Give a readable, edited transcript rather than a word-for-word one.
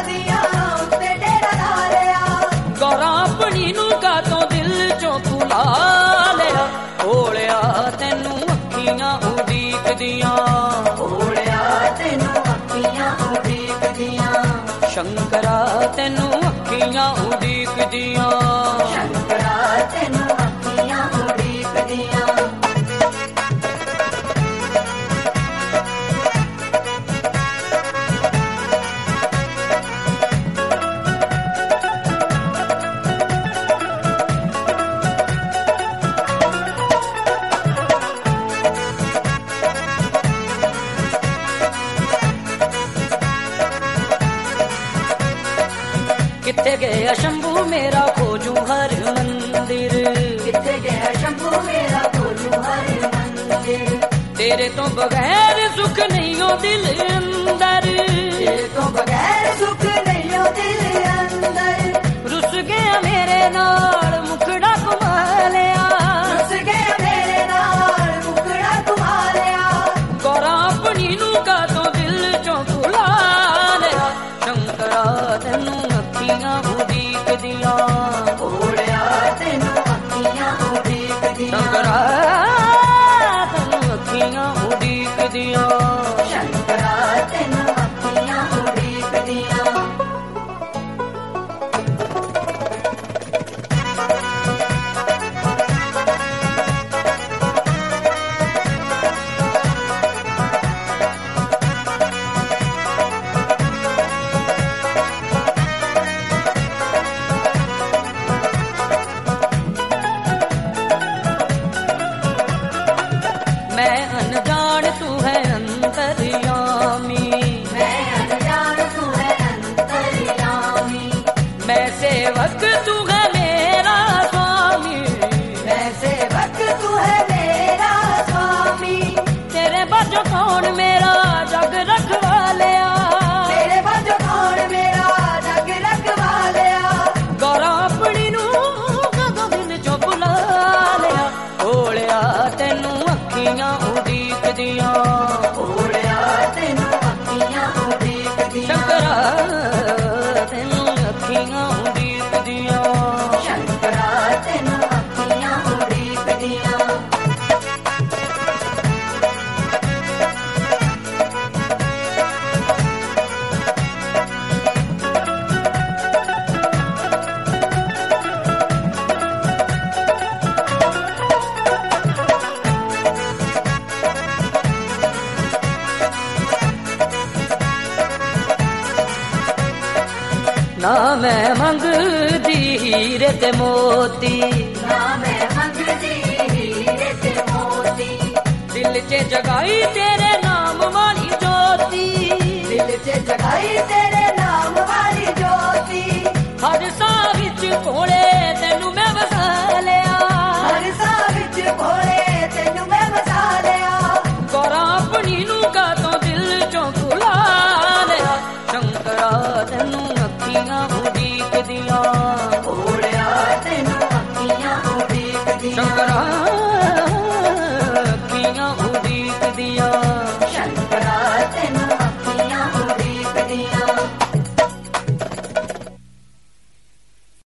ਦੀਆਂ ਉੱਤੇ ਡੇਰਾ ਲਾ ਲਿਆ। ਗੌਰਾਂ ਆਪਣੀ ਨੂੰ ਕਾਤੋਂ ਦਿਲ ਚੋਂ ਭੁਲਾ ਲਿਆ। ਓਲਿਆ ਤੈਨੂੰ ਅੱਖੀਆਂ ਉਡੀਕਦੀਆਂ, ਓਲਿਆ ਤੈਨੂੰ ਅੱਖੀਆਂ ਉਡੀਕਦੀਆਂ, ਸ਼ੰਕਰਾ ਤੈਨੂੰ ਅੱਖੀਆਂ ਉਡੀਕਦੀਆਂ, ਸ਼ੰਕਰਾ ਤੈਨੂੰ ਅੱਖੀਆਂ ਉਡੀਕਦੀਆਂ। ਕਿੱਥੇ ਗਿਆ ਸ਼ੰਭੂ ਮੇਰਾ ਖੋਜੂ ਹਰ ਮੰਦਿਰ, ਕਿੱਥੇ ਗਿਆ ਸ਼ੰਭੂ ਮੇਰਾ ਖੋਜੂ ਹਰ ਮੰਦਿਰ। ਤੇਰੇ ਤੋਂ ਬਗੈਰ ਸੁੱਖ ਨਹੀਂ ਓ ਦਿਲ ਅੰਦਰ, ਤੇਰੇ ਤੋਂ ਬਗੈਰ ਸੁੱਖ ਨਹੀਂ ਓ ਦਿਲ ਅੰਦਰ। ਰੁੱਸ ਗਿਆ ਮੇਰੇ ਨਾਲ ਮੁਖੜਾ ਘੁਮਾ ਲਿਆ, ਰੁੱਸ ਗਿਆ ਮੇਰੇ ਨਾਲ ਮੁਖੜਾ ਘੁਮਾ ਲਿਆ। ਗੌਰਾਂ ਆਪਣੀ ਨੂੰ ਕਾਤੋਂ ਦਿਲ ਚੋਂ ਭੁਲਾ ਲਿਆ। ਸ਼ੰਕਰਾ ਤੈਨੂੰ ਅੱਖੀਆਂ ਉਡੀਕਦੀਆਂ, ਓਲਿਆ ਤੈਨੂੰ ਅੱਖੀਆਂ ਉਡੀਕਦੀਆਂ, ਸ਼ੰਕਰਾ ਤੈਨੂੰ ਅੱਖੀਆਂ ਉਡੀਕਦੀਆਂ, ਸ਼ੰਕਰਾ ਤੈਨੂੰ ਅੱਖੀਆਂ ਉਡੀਕਦੀਆਂ। ਮੈਂ ਅਨਜਾਣ ਤੂੰ ਹੈ ਅੰਤਰਯਾਮੀ, ਮੈਂ ਅਨਜਾਣ ਤੂੰ ਹੈ ਅੰਤਰਯਾਮੀ, ਮੈਂ ਸੇਵਕ ਤੂੰ ਹੈ ਮੇਰਾ ਸੁਆਮੀ, ਮੈਂ ਸੇਵਕ ਤੂੰ ਹੈ ਮੇਰਾ ਸੁਆਮੀ। ਤੇਰੇ ਬਾਝੋਂ ਕੌਣ ਮੇਰਾ ਜਗ ਰਖਵਾਲਿਆ, ਤੇਰੇ ਬਾਝੋਂ ਕੌਣ ਮੇਰਾ ਜਗ ਰਖਵਾਲਿਆ। ਗੌਰਾਂ ਆਪਣੀ ਨੂੰ ਕਦੋਂ ਦਿਲ ਚੋਂ ਭੁਲਾ ਲਿਆ। ਓਲਿਆ ਤੈਨੂੰ ਅੱਖੀਆਂ ਉਡੀਕਦੀਆਂ, ਓਲਿਆ ਤੈਨੂੰ ਅੱਖੀਆਂ ਉਡੀਕਦੀਆਂ, ਸ਼ੰਕਰਾ ਤੈਨੂੰ ਅੱਖੀਆਂ ਉਡੀਕਦੀਆਂ, ਸ਼ੰਕਰਾ ਤੈਨੂੰ ਅੱਖੀਆਂ ਉਡੀਕਦੀਆਂ। ਨਾ ਮੈਂ ਮੰਗਦੀ ਹੀਰੇ ਤੇ ਮੋਤੀ, ਨਾ ਮੈਂ ਮੰਗਦੀ ਹੀਰੇ ਤੇ ਮੋਤੀ, ਦਿਲ 'ਚ ਜਗਾਈ ਤੇਰੇ ਨਾਮ ਵਾਲੀ ਜੋਤੀ, ਦਿਲ 'ਚ ਜਗਾਈ ਤੇਰੇ ਨਾਮ ਵਾਲੀ ਜੋਤੀ। ਹਰ ਸਾਹ ਵਿੱਚ ਕੋਲੇ ਤੈਨੂੰ ਮੈਂ ਵਸਾ ਲਿਆ, ਹਰ ਸਾਹ ਵਿੱਚ ਕੋਲੇ ਤੈਨੂੰ ਮੈਂ ਵਸਾ ਲਿਆ। ਗੌਰਾਂ ਆਪਣੀ ਨੂੰ ਕਾਤੋਂ ਦਿਲ ਚੋਂ ਭੁਲਾ ਲਿਆ। ਸ਼ੰਕਰਾ ਤੈਨੂੰ ਅੱਖੀਆਂ ਉਡੀਕਦੀਆਂ,